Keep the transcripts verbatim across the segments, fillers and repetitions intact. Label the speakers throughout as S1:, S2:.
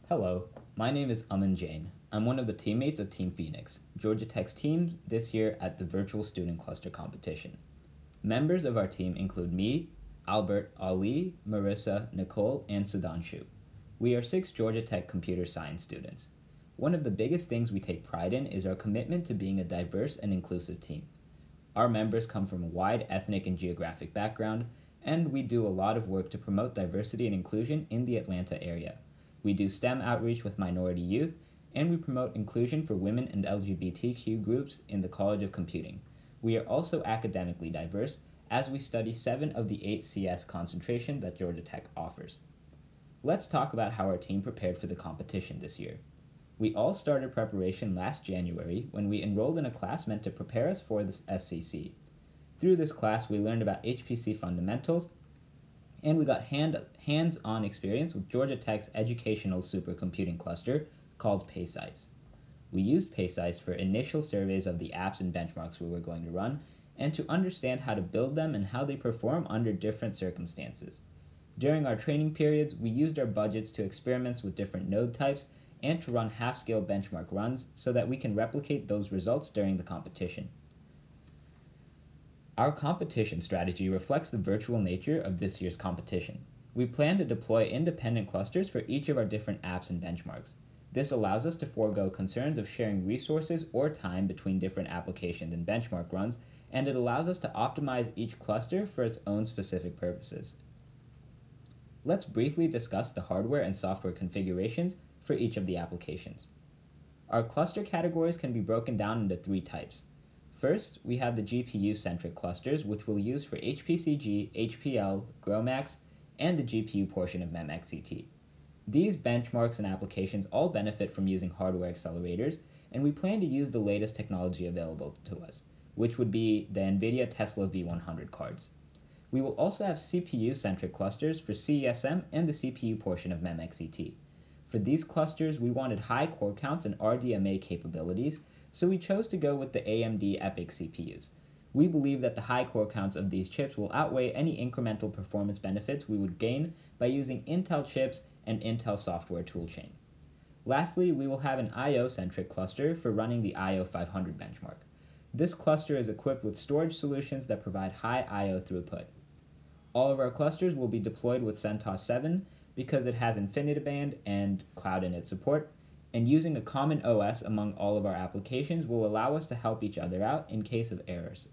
S1: Hello, my name is Aman Jain. I'm one of the teammates of Team Phoenix, Georgia Tech's team this year at the Virtual Student Cluster Competition. Members of our team include me, Albert, Ali, Marissa, Nicole, and Sudhanshu. We are six Georgia Tech computer science students. One of the biggest things we take pride in is our commitment to being a diverse and inclusive team. Our members come from a wide ethnic and geographic background, and we do a lot of work to promote diversity and inclusion in the Atlanta area. We do STEM outreach with minority youth, and we promote inclusion for women and L G B T Q groups in the College of Computing. We are also academically diverse, as we study seven of the eight C S concentration that Georgia Tech offers. Let's talk about how our team prepared for the competition this year. We all started preparation last January when we enrolled in a class meant to prepare us for this S C C. Through this class, we learned about H P C fundamentals, and we got hand, hands-on experience with Georgia Tech's educational supercomputing cluster called PACE-ICE. We used PACE-ICE for initial surveys of the apps and benchmarks we were going to run, and to understand how to build them and how they perform under different circumstances. During our training periods, we used our budgets to experiment with different node types and to run half-scale benchmark runs so that we can replicate those results during the competition. Our competition strategy reflects the virtual nature of this year's competition. We plan to deploy independent clusters for each of our different apps and benchmarks. This allows us to forego concerns of sharing resources or time between different applications and benchmark runs, and it allows us to optimize each cluster for its own specific purposes. Let's briefly discuss the hardware and software configurations for each of the applications. Our cluster categories can be broken down into three types. First, we have the G P U-centric clusters, which we'll use for H P C G, H P L, GROMACS, and the G P U portion of MEMXCT. These benchmarks and applications all benefit from using hardware accelerators, and we plan to use the latest technology available to us, which would be the NVIDIA Tesla V one hundred cards. We will also have C P U-centric clusters for C E S M and the C P U portion of MEMXCT. For these clusters, we wanted high core counts and R D M A capabilities, so we chose to go with the A M D EPYC C P Us. We believe that the high core counts of these chips will outweigh any incremental performance benefits we would gain by using Intel chips and Intel software toolchain. Lastly, we will have an I O-centric cluster for running the I O five hundred benchmark. This cluster is equipped with storage solutions that provide high I O throughput. All of our clusters will be deployed with CentOS seven because it has InfiniBand and Cloud Init support, and using a common O S among all of our applications will allow us to help each other out in case of errors.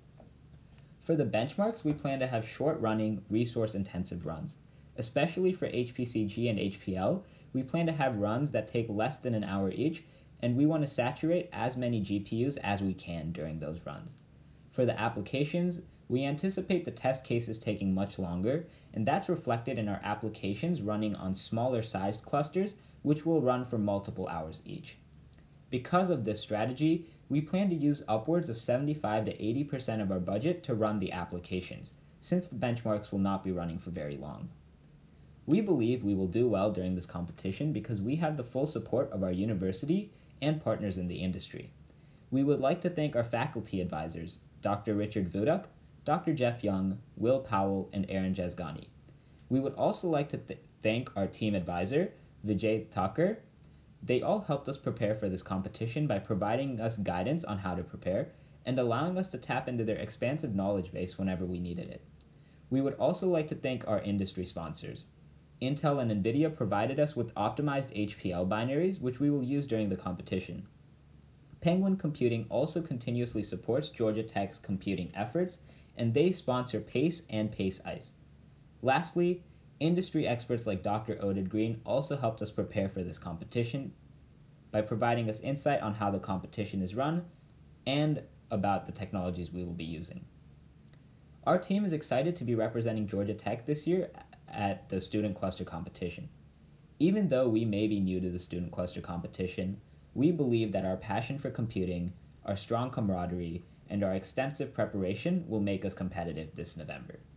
S1: For the benchmarks, we plan to have short-running, resource-intensive runs. Especially for H P C G and H P L, we plan to have runs that take less than an hour each, and we want to saturate as many G P Us as we can during those runs. For the applications, we anticipate the test cases taking much longer, and that's reflected in our applications running on smaller-sized clusters, which will run for multiple hours each. Because of this strategy, we plan to use upwards of seventy-five to eighty percent of our budget to run the applications, since the benchmarks will not be running for very long. We believe we will do well during this competition because we have the full support of our university and partners in the industry. We would like to thank our faculty advisors, Doctor Richard Vuduk, Doctor Jeff Young, Will Powell, and Aaron Jesgani. We would also like to th- thank our team advisor, Vijay Thakur. They all helped us prepare for this competition by providing us guidance on how to prepare and allowing us to tap into their expansive knowledge base whenever we needed it. We would also like to thank our industry sponsors. Intel and NVIDIA provided us with optimized H P L binaries, which we will use during the competition. Penguin Computing also continuously supports Georgia Tech's computing efforts, and they sponsor PACE and PACE-ICE. Lastly, industry experts like Doctor Oded Green also helped us prepare for this competition by providing us insight on how the competition is run and about the technologies we will be using. Our team is excited to be representing Georgia Tech this year at the Student Cluster Competition. Even though we may be new to the Student Cluster Competition, we believe that our passion for computing, our strong camaraderie, and our extensive preparation will make us competitive this November.